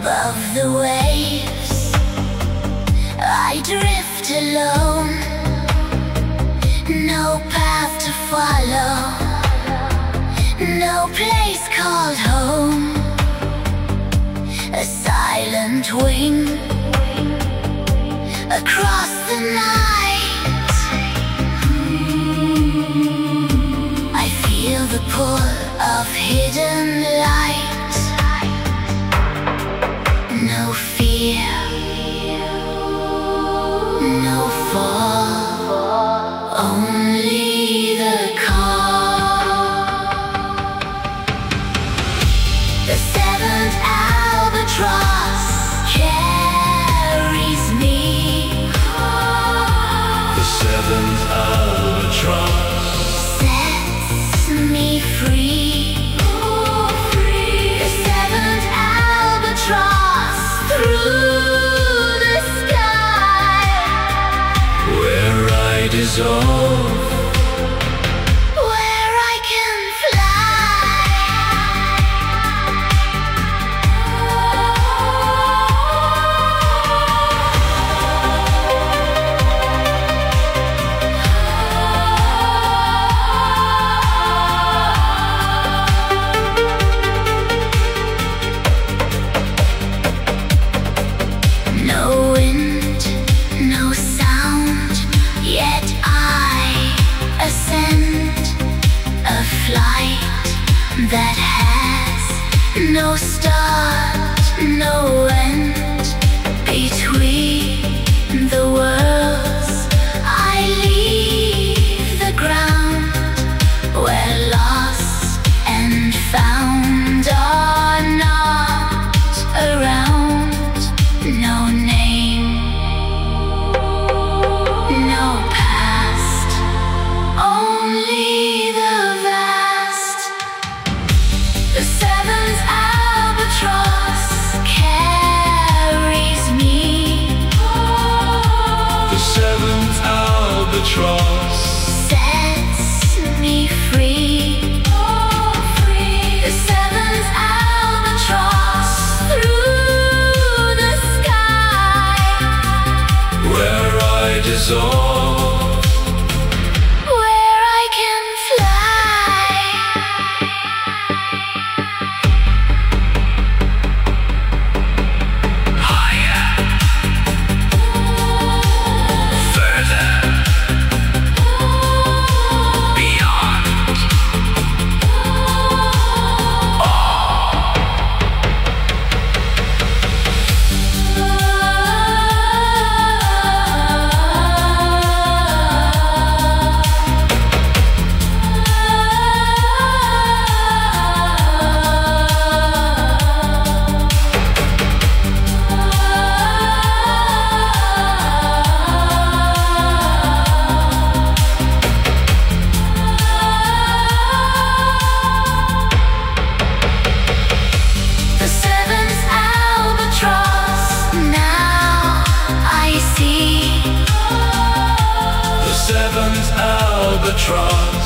above the waves, I drift alone. No path to follow, no place called home. A silent wing across the night. I feel the pull of hidden light. No fear, no fall, only the call. The seventh albatross carries me. The seventh albatross sets me free. The seventh albatross through the sky, where I dissolve, where I can no wind, no sound, yet I ascend a flight that has no start, no end. Between the worlds I leave the ground, where lost and found are not around. No name, no past, only the vast. The seventh albatross carries me. the seventh albatross Sets me free. The seventh albatross through the sky, where I dissolve, where I can higher, further, beyond. The seventh albatross, now I see. The seventh albatross